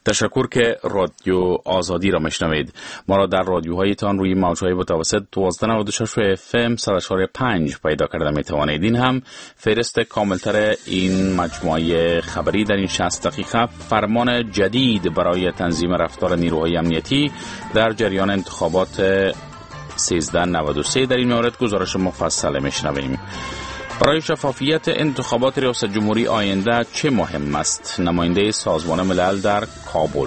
تشکر که رادیو آزادی را میشنوید. ما را در رادیوهایتان روی موج‌های متوسط 1296 FM 104.5 پیدا کرده می توانید. این هم فهرست کاملتر این مجموعه خبری در این 60 دقیقه. فرمان جدید برای تنظیم رفتار نیروهای امنیتی در جریان انتخابات 1393. در این مورد گزارش مفصل میشنویم. برای شفافیت انتخابات ریاست جمهوری آینده چه مهم است؟ نماینده سازمان ملل در کابل.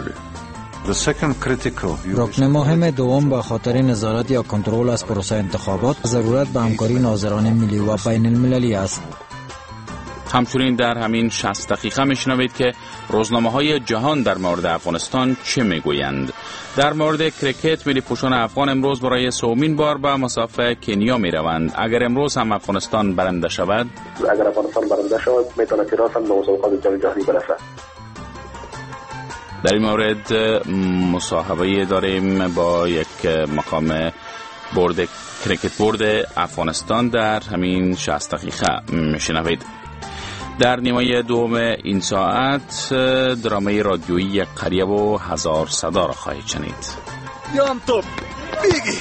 رکن مهم دوم به خاطر نظارت یا کنترل از پروسه انتخابات ضرورت به همکاری ناظران ملی و بین المللی است. همچنین در همین 60 دقیقه میشنوید که روزنامه‌های جهان در مورد افغانستان چه میگویند. در مورد کرکت ملی پوشان افغان امروز برای سومین بار به مسافه کنیا میروند. اگر امروز هم افغانستان برنده شود، میتونه که راساً به مسابقات جام جهانی برسه. در این مورد مصاحبه داریم با یک مقام بورد کرکت بورد افغانستان در همین 60 دقیقه میشنوید. در نیمه دوم این ساعت درامه رادیویی یک قریه و هزار صدا را خواهید شنید. یام توپ بیگی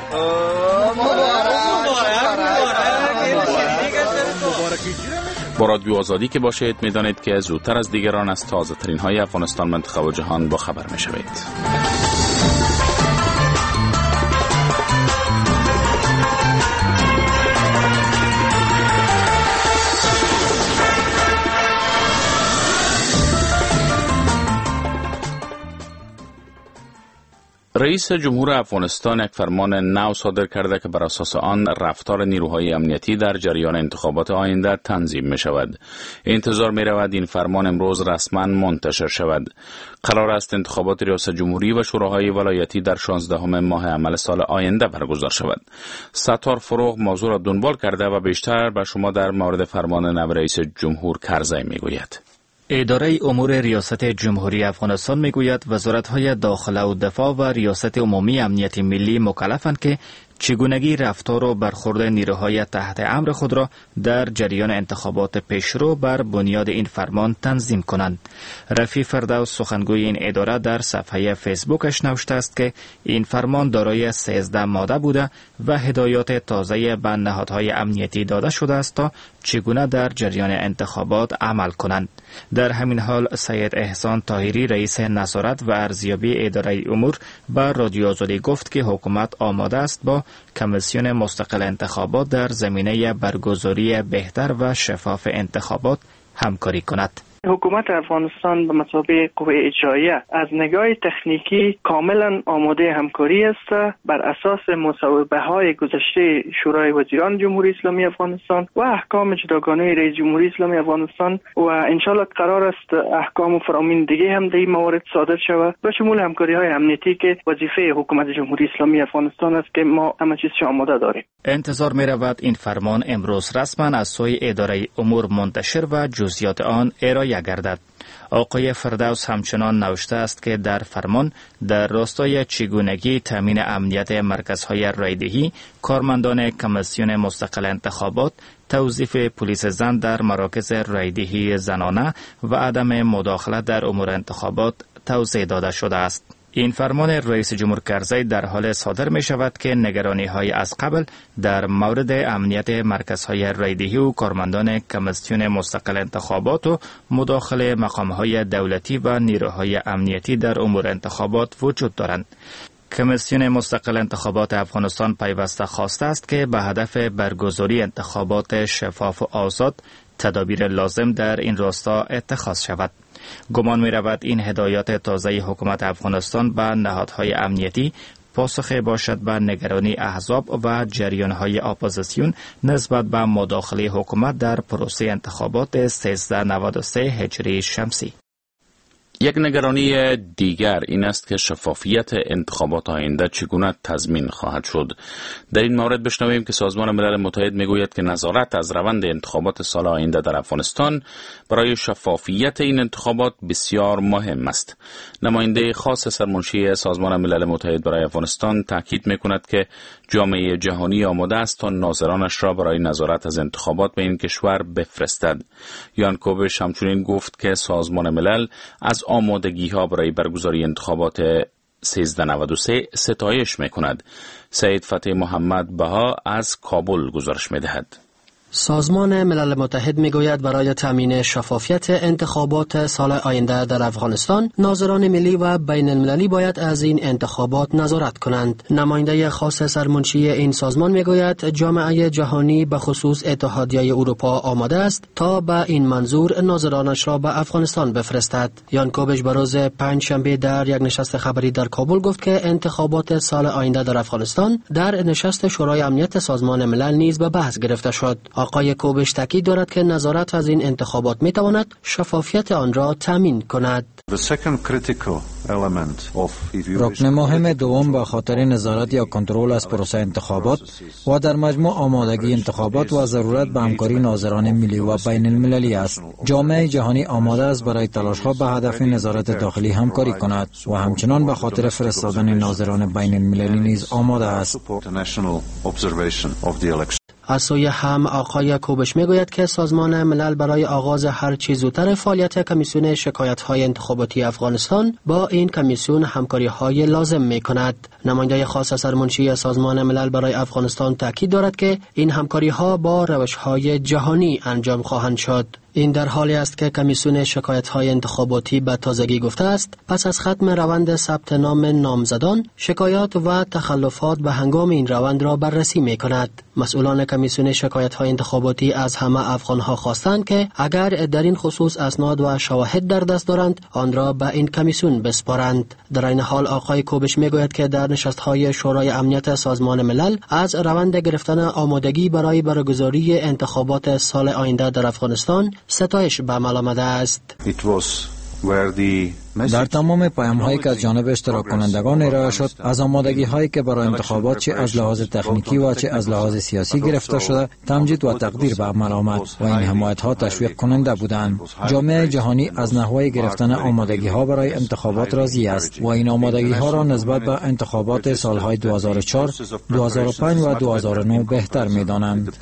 با رادیو آزادی که باشید میدانید که زودتر از دیگران از تازه ترین های افغانستان، منطقه و جهان با خبر می شوید. رئیس جمهور افغانستان یک فرمان نو صادر کرده که بر اساس آن رفتار نیروهای امنیتی در جریان انتخابات آینده تنظیم می شود. انتظار می رود این فرمان امروز رسما منتشر شود. قرار است انتخابات ریاست جمهوری و شوراهای ولایتی در 16 ماه عمل سال آینده برگزار شود. ستار فروغ موضوع را دنبال کرده و بیشتر به شما در مورد فرمان نو رئیس جمهور کرزی می گوید. اداره امور ریاست جمهوری افغانستان میگوید وزارت‌های داخله و دفاع و ریاست عمومی امنیت ملی مکلفند که چگونگی رفتار و برخورد نیروهای تحت امر خود را در جریان انتخابات پیشرو بر بنیاد این فرمان تنظیم کنند. رفیع فردوس سخنگوی این اداره در صفحه فیسبوکش نوشته است که این فرمان دارای 13 ماده بوده و هدایات تازه به نهادهای امنیتی داده شده است تا چگونه در جریان انتخابات عمل کنند. در همین حال سید احسان طاهری رئیس نظارت و ارزیابی اداره امور به رادیو آزادی گفت که حکومت آماده است با کمیسیون مستقل انتخابات در زمینه برگزاری بهتر و شفاف انتخابات همکاری کند. حکومت افغانستان به مثابه قوه اجراییه از نگاه تکنیکی کاملا آماده همکاری است بر اساس مصوبه‌های گذشته شورای وزیران جمهوری اسلامی افغانستان و احکام جداگانه رئیس جمهوری اسلامی افغانستان و انشالله قرار است احکام فرامین دیگه هم در این موارد صادر شود به شمول همکاری‌های امنیتی که وظیفه حکومت جمهوری اسلامی افغانستان است که ما همه چیز آماده داریم. انتظار می رود این فرمان امروز رسما از سوی اداره امور منتشر و جزئیات آن ارائه گردد. آقای فردوس همچنان نوشته است که در فرمان در راستای چگونگی تامین امنیت مرکزهای رایدهی، کارمندان کمیسیون مستقل انتخابات، توظیف پلیس زن در مراکز رایدهی زنانه و عدم مداخله در امور انتخابات توضیح داده شده است. این فرمان رئیس جمهور کرزی در حال صادر می شود که نگرانی های از قبل در مورد امنیت مرکزهای رایدهی و کارمندان کمیسیون مستقل انتخابات و مداخله مقام های دولتی و نیروهای امنیتی در امور انتخابات وجود دارند. کمیسیون مستقل انتخابات افغانستان پیوسته خواسته است که به هدف برگزاری انتخابات شفاف و آزاد تدابیر لازم در این راستا اتخاذ شود. گمان می رود این هدایات تازه حکومت افغانستان به نهادهای امنیتی پاسخ باشد به نگرانی احزاب و جریانهای اپوزیسیون نسبت به مداخله حکومت در پروسه انتخابات 1393 هجری شمسی. یک نگرانی دیگر این است که شفافیت انتخابات آینده چگونه تضمین خواهد شد. در این مورد بشنویم که سازمان ملل متحد میگوید که نظارت از روند انتخابات سال آینده در افغانستان برای شفافیت این انتخابات بسیار مهم است. نماینده خاص سرمنشی سازمان ملل متحد برای افغانستان تاکید میکند که جامعه جهانی آماده است تا ناظرانش را برای نظارت از انتخابات به این کشور بفرستد. یان کوبش همچنین گفت که سازمان ملل از آمادگی ها برای برگزاری انتخابات 1393 ستایش می‌کند. سید فتح محمد بها از کابل گزارش می‌دهد. سازمان ملل متحد میگوید برای تامین شفافیت انتخابات سال آینده در افغانستان، ناظران ملی و بین المللی باید از این انتخابات نظارت کنند. نماینده خاص سرمنشی این سازمان میگوید جامعه جهانی به خصوص اتحادیه اروپا آماده است تا به این منظور ناظرانش را به افغانستان بفرستد. یان کوبش به روز پنجشنبه در یک نشست خبری در کابل گفت که انتخابات سال آینده در افغانستان در نشست شورای امنیت سازمان ملل نیز به بحث گرفته شد. آقای کوبش تاکید دارد که نظارت از این انتخابات می تواند شفافیت آن را تامین کند. رکن مهم دوم به خاطر نظارت یا کنترل از پروسه انتخابات و در مجموع آمادگی انتخابات و ضرورت به همکاری ناظران ملی و بین المللی است. جامعه جهانی آماده است برای تلاش‌ها به هدف نظارت داخلی همکاری کند و همچنان به خاطر فرستادن ناظران بین المللی نیز آماده است. از سوی هم آقای کوبش میگوید که سازمان ملل برای آغاز هر چه زودتر فعالیت کمیسیون شکایت‌های انتخاباتی افغانستان با این کمیسیون همکاری‌های لازم می‌کند. نماینده خاص سرمنشی سازمان ملل برای افغانستان تاکید دارد که این همکاری‌ها با روش‌های جهانی انجام خواهند شد. این در حالی است که کمیسیون شکایت‌های انتخاباتی به تازگی گفته است پس از ختم روند ثبت نام نامزدان، شکایات و تخلفات به هنگام این روند را بررسی می‌کند. مسئولان کمیسیون شکایت‌های انتخاباتی از همه افغان‌ها خواستند که اگر در این خصوص اسناد و شواهد در دست دارند، آن را به این کمیسیون بسپارند. در این حال آقای کوبش می‌گوید که در نشست‌های شورای امنیت سازمان ملل از روند گرفتن آمادگی برای برگزاری انتخابات سال آینده در افغانستان ستایش به عمل آمده است. در تمام پیام‌هایی که از جانب اشتراک کنندگان ارائه شد، از آمادگی‌هایی که برای انتخابات چه از لحاظ تکنیکی و چه از لحاظ سیاسی گرفته شده، تمجید و تقدیر به عمل آمد و این حمایت‌ها تشویق کننده بودند. جامعه جهانی از نحوه گرفتن آمادگی‌ها برای انتخابات راضی است و این آمادگی‌ها را نسبت به انتخابات سال‌های 2004، 2005 و 2009 بهتر می‌دانند.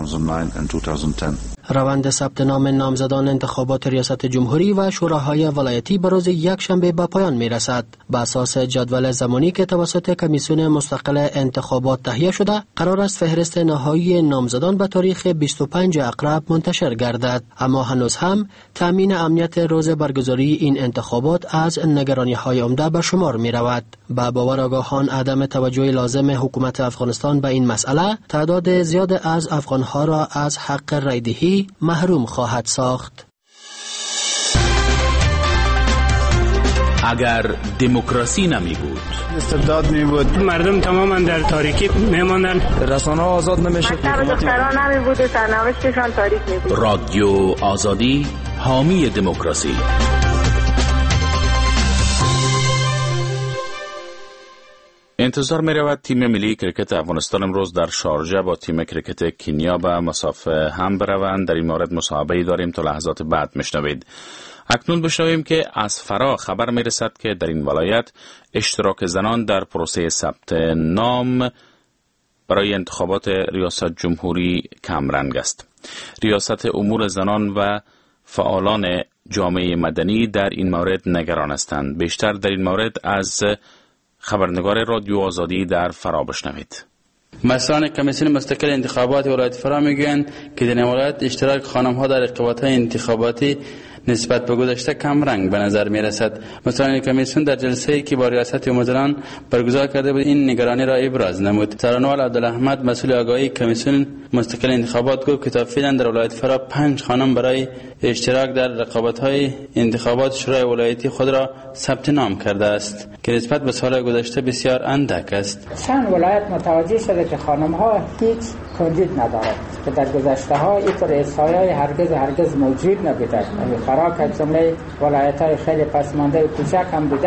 روند ثبت نام نامزدان انتخابات ریاست جمهوری و شوراهای ولایتی به روز یک شنبه به پایان می رسد. بر اساس جدول زمانی که توسط کمیسیون مستقل انتخابات تهیه شده، قرار است فهرست نهایی نامزدان به تاریخ 25 عقرب منتشر گردد. اما هنوز هم تامین امنیت روز برگزاری این انتخابات از نگرانی‌های عمده به شمار می رود. با باور آگاهان عدم توجه لازم حکومت افغانستان به این مسئله، تعداد زیاد از افغان‌ها را از حق رایدهی محروم خواهد ساخت. اگر دموکراسی نمی بود، استبداد می بود، مردم تماما در تاریکی می ماندن، رسانه آزاد نمیشه، دختران نمی بود، سرنوشتشان تاریک می بود. رادیو آزادی حامی دموکراسی. انتظار می رود تیم ملی کرکت افغانستان امروز در شارجه با تیم کرکت کنیا به مسافه هم بروند. در این مورد مصاحبه‌ای داریم، تا لحظات بعد میشنوید. اکنون بشنویم که از فرا خبر می رسد که در این ولایت اشتراک زنان در پروسه ثبت نام برای انتخابات ریاست جمهوری کمرنگ است. ریاست امور زنان و فعالان جامعه مدنی در این مورد نگران هستند. بیشتر در این مورد از خبرنگار رادیو آزادی در فرا بشنوید. مسئولان کمیسیون مستقل انتخابات ولایت فرا میگویند که در این ولایت اشتراک خانم‌ها در رقابت‌های انتخاباتی نسبت به گذشته کم رنگ به نظر می رسد. مسئولان کمیسیون در جلسه‌ای که با ریاست امورزنان برگزار کرده بود این نگرانی را ابراز نمود. سرانوال عبدالاحمد مسئول آگاهی کمیسیون مستقل انتخابات گفت که تا فعلا در ولایت فرا 5 خانم برای اشتراک در رقابت‌های انتخابات شورای ولایتی خود را ثبت نام کرده است که نسبت به سال گذشته بسیار اندک است. چند ولایت متوجه شده که خانم‌ها هیچ کاندید ندارد که در گذشته‌ها این رئیس‌های هرگز موجود نبوده. فرا که جمله ولایت‌های خیلی پسمانده و کوچک هم بوده،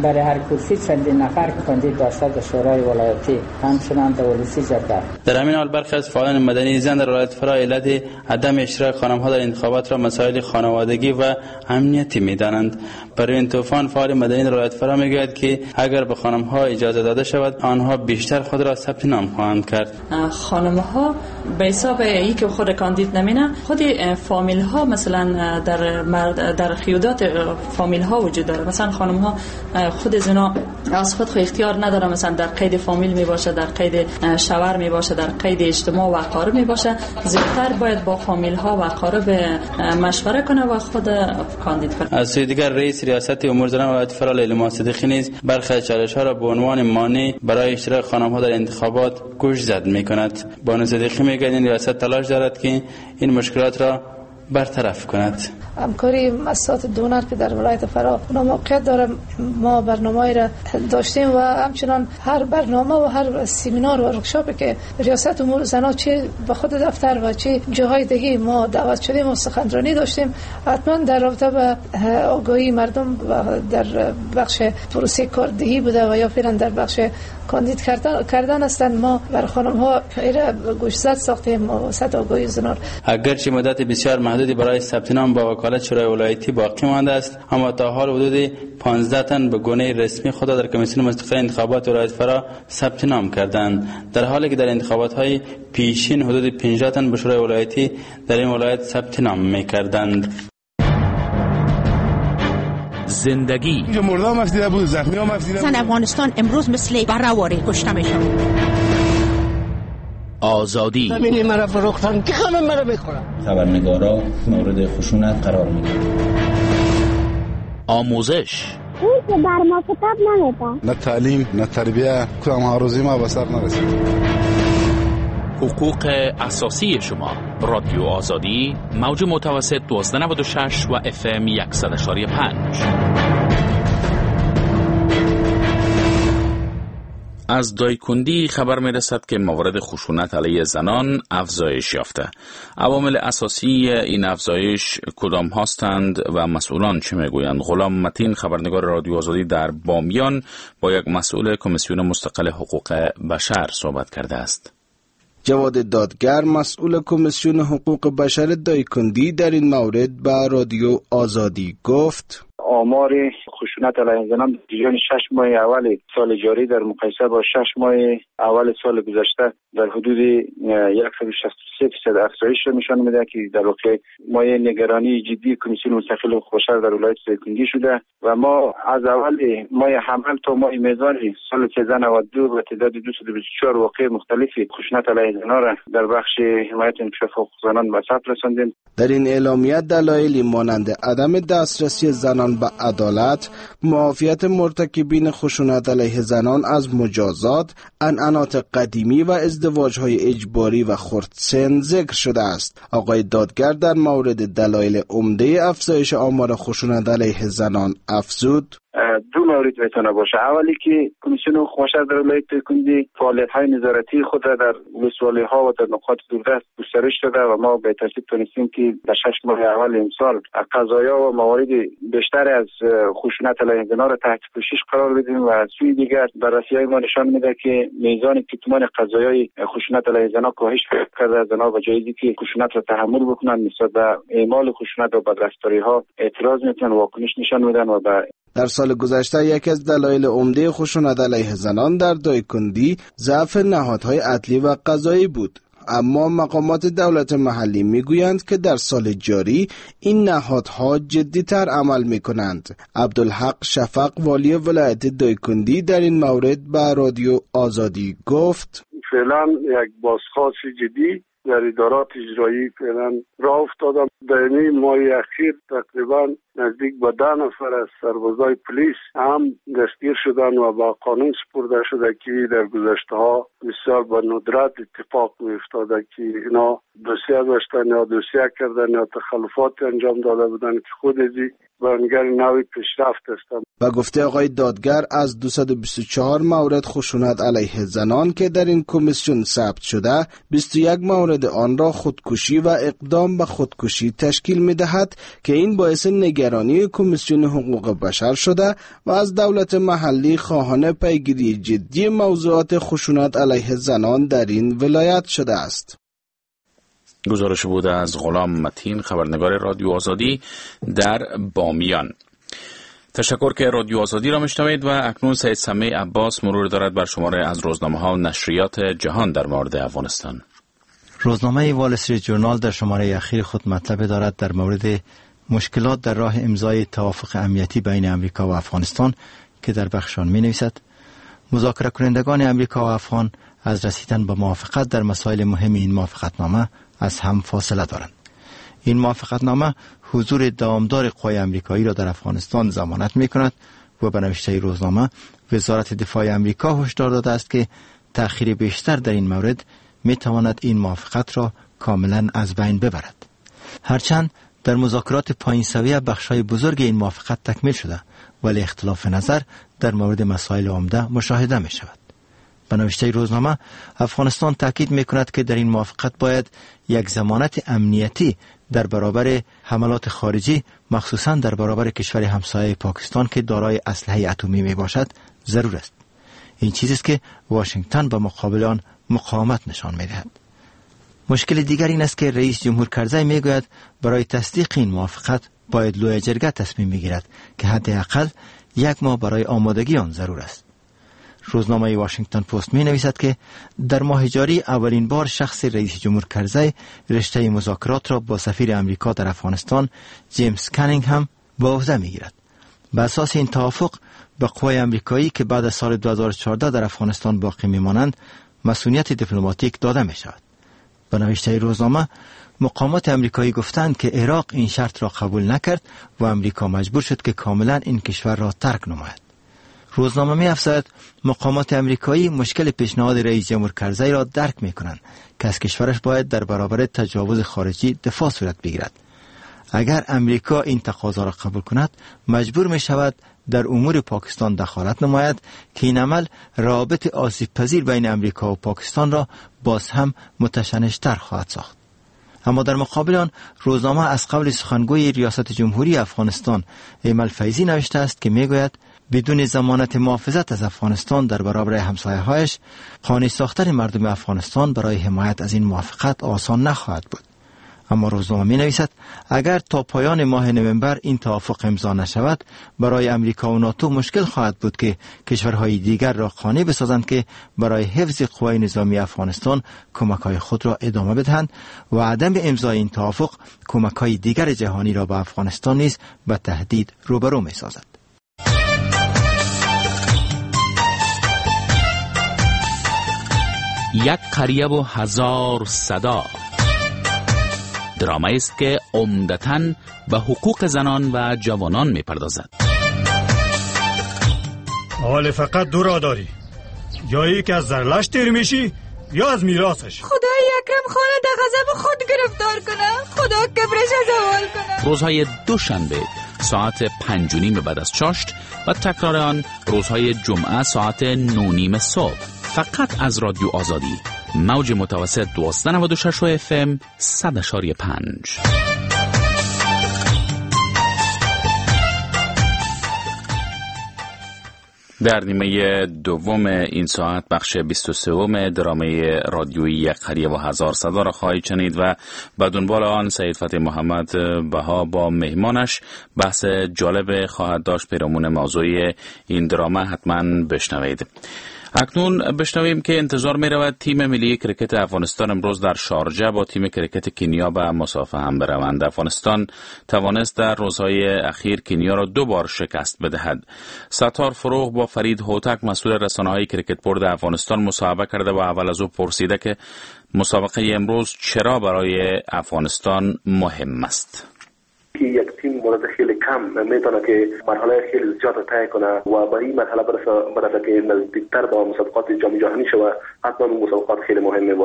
برای هر کرسی چندین نفر که کاندید داشته در شورای ولایتی همچنان در ولسی جبهه. در همین حال برخی از فعالان مدنی زن در ولایت فرا علت عدم اشتراک خانم‌ها در انتخابات را مسائل خانوادگی و امنیتی می‌دانند. برای این طوفان فعال مدنی در ولایت فرا می‌گوید که اگر به خانم‌ها اجازه داده شود آنها بیشتر خود را ثبت نام خواهند کرد. خانم‌ها به حساب اینکه خود کاندید نمینه، خود فامیل‌ها مثلا در خیودات فامیل‌ها وجود داره. مثلا خانم‌ها خود زنا از خود اختیار نداره، مثلا در قید فامیل می باشه، در قید شوهر می باشه، در قید اجتماع و اقارب می باشه. زودتر باید با فامیل ها و اقارب مشوره کنه و خود کاندید کنه. از سوی دیگر رئیس ریاست امور زنان ولایت فرا لیلی صدیقی نیز برخی از چالش‌ها را به عنوان مانع برای اشتراک خانم‌ها در انتخابات گوش زد می‌کند. بانو صدیقی می‌گوید این ریاست تلاش دارد که این مشکلات را برطرف کند. همکاری مؤسسات دونر که در ولایت فرا موقعیت داره، ما برنامه‌ای را داشتیم و همچنان هر برنامه و هر سمینار و ورکشاپی که ریاست امور زنان چه به خود دفتر و چه جاهای دیگه ما دعوت شدیم و سخنرانی داشتیم، حتما در رابطه به آگاهی مردم در بخش پروسه کاردهی بوده و یا فعلا در بخش کاندید کردن هستند. ما بر خانم‌ها ایره گوشزد ساختیم وسط آگاهی زنان. اگرچه مدت بسیار محدودی برای ثبت نام با وکالت شورای ولایتی باقی مانده است، اما تا حال حدود 15 تن به گونه رسمی خود در کمیسیون مستقل انتخابات ولایت فرا ثبت نام کردند، در حالی که در انتخابات‌های پیشین حدود 50 تن به شورای ولایتی در این ولایت ثبت نام می‌کردند. زندگی مردم مفیده بود، زخمی ها مفیده بود. افغانستان امروز مثل برآوری کشته میشن. آزادی زمین مرا فروختن که همه مرا میخورن. خبرنگارا مورد خشونت قرار میگیرن. آموزش اون که بر ما کتاب نمیده. نه تعلیم نه تربیه، کدام هاروزی ما به سر نرسید. حقوق اساسی شما. رادیو آزادی، موج متوسط 1296 و FM 100.5. از دایکندی خبر می رسد که موارد خشونت علیه زنان افزایش یافته. عوامل اساسی این افزایش کدام هستند و مسئولان چه می گویند؟ غلام متین، خبرنگار رادیو آزادی در بامیان، با یک مسئول کمیسیون مستقل حقوق بشر صحبت کرده است. جواد دادگر، مسئول کمیسیون حقوق بشر دایکندی، در این مورد به رادیو آزادی گفت: آمار خشونت علیه زنان در جریان 6 ماه اول سال جاری در مقایسه با 6 ماه اول سال گذشته در حدود 163% افزایش را نشان میده که در واقع مایه نگرانی جدی کمیسیون مستقل حقوق بشر در ولایت دایکندی شده و ما از اول ماه حمل تا ماه میزان سال 1392 به تعداد 224 واقعه مختلفی خشونت علیه زنان را در بخش حمایت انکشاف حقوق زنان به ثبت رساندیم. در این اعلامیه دلایلی مانند عدم دسترسی زنان به عدالت، معافیت مرتکبین خشونت علیه زنان از مجازات، عنعنات قدیمی و ازدواج‌های اجباری و خردسن ذکر شده است. آقای دادگر در مورد دلایل عمده افزایش آمار خشونت علیه زنان افزود: دو مورد میتونه باشه. اولی که کمیسیون حقوق بشر در ولایت دایکندی فعالیت‌های نظارتی خود را در ولسوالی‌ها و در نقاط دوردست گسترش داده و ما به ترتیب تونستیم که در 6 ماه اول امسال قضایا و موارد بیشتر از خشونت علیه زنان را تحت پوشش قرار بدیم و از سوی دیگر بررسی‌های ما نشان میده که میزان کتمان قضایای خشونت علیه زنان کاهش پیدا کرده. زنان و جایزی که خشونت را تحمل بکنن نسبت به اعمال خشونت و بدرفتاری‌ها اعتراض میکنن، واکنش نشان میدن و در سال گذشته یکی از دلایل عمده خشونت علیه زنان در دایکندی ضعف نهادهای عدلی و قضایی بود. اما مقامات دولت محلی میگویند که در سال جاری این نهادها جدی‌تر عمل میکنند. عبدالحق شفق، والی ولایت دایکندی، در این مورد به رادیو آزادی گفت: فعلا یک بازخواست جدی در ادارات اجرایی فعلا راه افتادم. در این ماه اخیر تقریبا نزدیک به 10 نفر از سربازای پلیس هم دستگیر شدن و با قانون سپرده شده که در گذشته ها بسیار به ندرت اتفاق می افتاده که اینا دوسیه داشتن یا دوسیه کردن یا تخلفات انجام داده بودن که خود ازی بیانگر نوع پیشرفت هستند. و گفته آقای دادگر از 224 مورد خشونت علیه زنان که در این کمیسیون ثبت شده 21 مورد آن را خودکشی و اقدام به خودکشی تشکیل می‌دهد که این باعث نگرانی کمیسیون حقوق بشر شده و از دولت محلی خواهان پیگیری جدی موضوعات خشونت علیه زنان در این ولایت شده است. گزارش بود از غلام متین، خبرنگار رادیو آزادی در بامیان. تشکر که رادیو آزادی را میشنوید و اکنون سید سمیع عباس مرور دارد بر شماره از روزنامه‌ها و نشریات جهان در مورد افغانستان. روزنامه وال استریت جورنال در شماره اخیر خود مطلب دارد در مورد مشکلات در راه امضای توافق امنیتی بین امریکا و افغانستان که در بخشان می‌نویسد مذاکره کنندگان امریکا و افغان از رسیدن به موافقت در مسائل مهم این موافقتنامه از هم فاصله دارند. این موافقتنامه حضور دوامدار قوای امریکایی را در افغانستان ضمانت می‌کند و به نوشته روزنامه وزارت دفاع امریکا هشدار داده است که تأخیر بیشتر در این مورد می‌تواند این موافقت را کاملاً از بین ببرد. هرچند در مذاکرات پایین سویه بخش‌های بزرگ این موافقت تکمیل شده ولی اختلاف نظر در مورد مسائل عمده مشاهده می‌شود. به نوشته روزنامه افغانستان تاکید می‌کند که در این موافقت باید یک ضمانت امنیتی در برابر حملات خارجی مخصوصاً در برابر کشور همسایه پاکستان که دارای اسلحه اتمی میباشد ضرور است. این چیزی است که واشنگتن به مقابل آن مقاومت نشان می‌دهد. مشکل دیگر این است که رئیس جمهور کرزی میگوید برای تصدیق این موافقت باید لوی جرگه تصمیم بگیرد که حداقل 1 ماه برای آمادگی آن ضرور است. روزنامه واشنگتن پست می نویسد که در ماه جاری اولین بار شخص رئیس جمهور کرزی رشته مذاکرات را با سفیر امریکا در افغانستان جیمز کانینگهم به عهده می گیرد. بر اساس این توافق به قوای امریکایی که بعد از سال 2014 در افغانستان باقی می مانند مسئولیت دیپلماتیک داده می شود. به نوشته روزنامه مقامات امریکایی گفتند که عراق این شرط را قبول نکرد و امریکا مجبور شد که کاملا این کشور را ترک نماید. روزنامه می افزاید مقامات امریکایی مشکل پیشنهاد رئیس جمهور کرزی را درک می کنند که از کشورش باید در برابر تجاوز خارجی دفاع صورت بگیرد. اگر امریکا این تقاضا را قبول کند مجبور می شود در امور پاکستان دخالت نماید که این عمل روابط آسیب پذیر بین امریکا و پاکستان را باز هم متشنج‌تر خواهد ساخت. اما در مقابل آن روزنامه از قول سخنگوی ریاست جمهوری افغانستان ایمل فیضی نوشته است که میگوید بدون ضمانت محافظت از افغانستان در برابر همسایه‌هایش قانع ساختن مردم افغانستان برای حمایت از این موافقت آسان نخواهد بود. اما روزنامه می نویسد اگر تا پایان ماه نوامبر این توافق امضا نشود برای امریکا و ناتو مشکل خواهد بود که کشورهای دیگر را قانع بسازند که برای حفظ قوای نظامی افغانستان کمک‌های خود را ادامه بدهند و عدم امضای این توافق کمک‌های دیگر جهانی را به افغانستان نیز به تهدید روبرو می سازد. یک قریه و 1000 صدا درامایی است که عمدتاً به حقوق زنان و جوانان می‌پردازد. حال فقط دو راه داری، یا ای که از زرلش تیر میشی یا از میراثش. خدای اکرم خانه در غضب خود گرفتار کنه، خدا کبرش زوال کنه. روزهای دوشنبه ساعت 5:30 بعد از چاشت و تکرار آن روزهای جمعه ساعت 9:30 صبح فقط از رادیو آزادی موج متوسط 1296 FM 100.5. در نیمه دوم این ساعت بخش 23 درامه رادیویی یک قریه و 1000 صدا را خواهید شنید و به دنبال آن سید فتح محمد بها با مهمانش بحث جالب خواهد داشت. پیرامون موضوع این درامه حتما بشنوید. اکنون بشنویم که انتظار می رود تیم ملی کرکت افغانستان امروز در شارجه با تیم کرکت کنیا به مسافه هم بروند. افغانستان توانست در روزهای اخیر کنیا را 2 بار شکست بدهد. ستار فروغ با فرید هوتک مسئول رسانه‌های کرکت بورد افغانستان مصاحبه کرده و اول از او پرسیده که مسابقه امروز چرا برای افغانستان مهم است. یک تیم مورد خیلی کم میتونه که مرحله خیلی زیاد طی کنه و به این مرحله برسه که نزدیکتر به مسابقات جام جهانی شود. حتما مسابقات خیلی مهم باشه.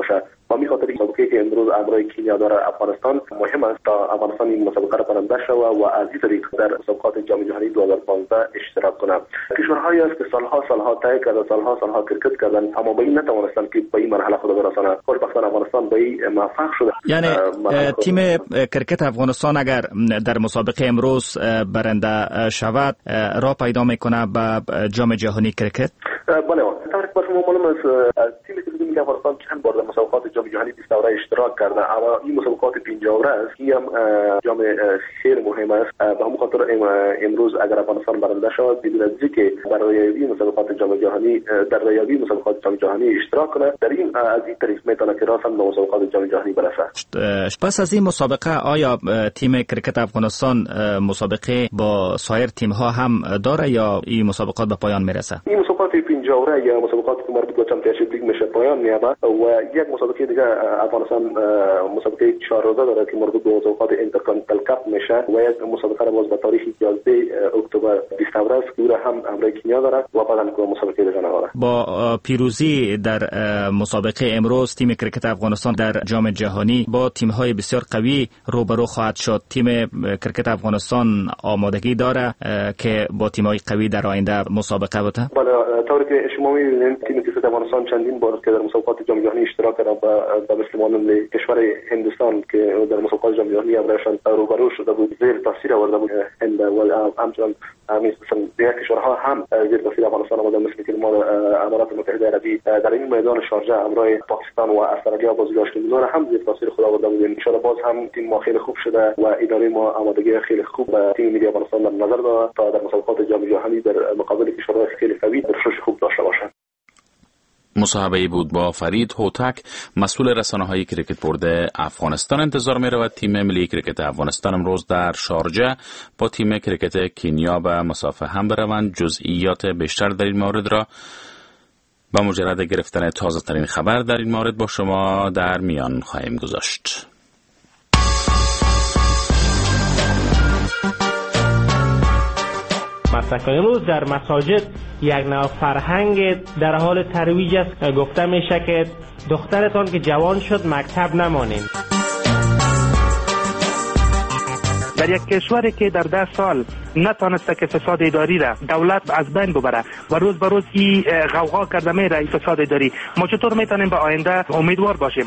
و می خاطر مسابقه که امروز امرای کینیا داره افغانستان مهم است تا افغانستان این مسابقه را برنده شود و از این طریق در مسابقات جام جهانی 2015 اشتراک کنه. کشورهایی است که سالها طی کرده، سالها کرکت کردن، اما به این نتوانستند که به این مرحله خود برسانند. خوشبختانه افغانستان به این موفق شده. یعنی تیم کرکت افغانستان اگر در مسابقه امروز برنده شود راه پیدا میکنه به جام جهانی کرکت؟ بله، طوری که شما معلوم است تیم کرکت ملی افغانستان چند بار در مسابقات جام جهانی 20 دوره اشتراک کرده، اما این مسابقات 50 دوره است که هم جام خیلی مهم است. به همین خاطر امروز اگر افغانستان برنده شود بدون از اینکه برای مسابقات جام جهانی در ریاضی مسابقات جام جهانی اشتراک کنه، در این از این طریق میتونه که راساً به مسابقات جام جهانی برسه. پس از این مسابقه آیا تیم کرکت افغانستان مسابقه با سایر تیم ها هم داره یا این مسابقات به پایان میرسه؟ این مسابقات 50 دوره یا مسابقات که مربوط به چمپیونشیپ لیگ میشه پایان میابه و یک مسابقه دیگه افغانستان مسابقه 4 روزه داره که مربوط به مسابقات اینترکانتیننتال کاپ میشه و یک مسابقه را باز به تاریخ 11 اکتبر 20 دوره است که هم امرای کینیا داره و بعداً که مسابقه دیگه داره. با پیروزی در مسابقه امروز تیم کرکت افغانستان در جام جهانی با تیم های بسیار قوی روبرو خواهد شد. تیم کرکت افغانستان آمادگی داره که با تیم های قوی در آینده مسابقه بده؟ بله، طوری که شما می‌بینید تیم کرکت افغانستان چندین بار که در مسابقات جام جهانی اشتراک کرده و مثل کشور هندوستان که در مسابقات جام جهانی امرایشان روبرو شده بود، زیر تاثیر آورده بود هند و همچنان مثلا دیگر کشورها هم زیر تاثیر افغانستان آمده، مثل که ما امارات متحده عربی در این میدان شارجه امرای پاکستان و استرالیا بازی داشتیم، اینا هم زیر تاثیر خود آورده بود. ان شاء الله باز هم تیم ما خیلی خوب شده و اداره ما آمادگی خیلی خوب به تیم ملی افغانستان در نظر داره تا در مسابقات جام جهانی در مقابل کشورهای خیلی قوی درخشش خوب داشته باشه. مصاحبه‌ای بود با فرید هوتک، مسئول رسانه‌های کرکت بورد افغانستان. انتظار می‌رود تیم ملی کرکت افغانستان امروز در شارجه با تیم کرکت کینیا به مسافه هم بروند. جزئیات بیشتر در این مورد را با مجرد گرفتن تازه ترین خبر در این مورد با شما در میان خواهیم گذاشت. مسکن امروز در مساجد یک نوع فرهنگ در حال ترویج است. گفته میشه که دخترتان که جوان شد مکتب نمانین. در یک کشوری که در 10 سال نتانسته که فساد اداری را دولت از بین ببره و روز به روز این غوغا کرده میره این فساد اداری، ما چطور میتونیم به آینده امیدوار باشیم؟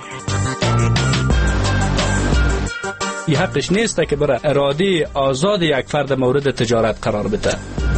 این حقش نیست که برای اراده آزاد یک فرد مورد تجارت قرار بده.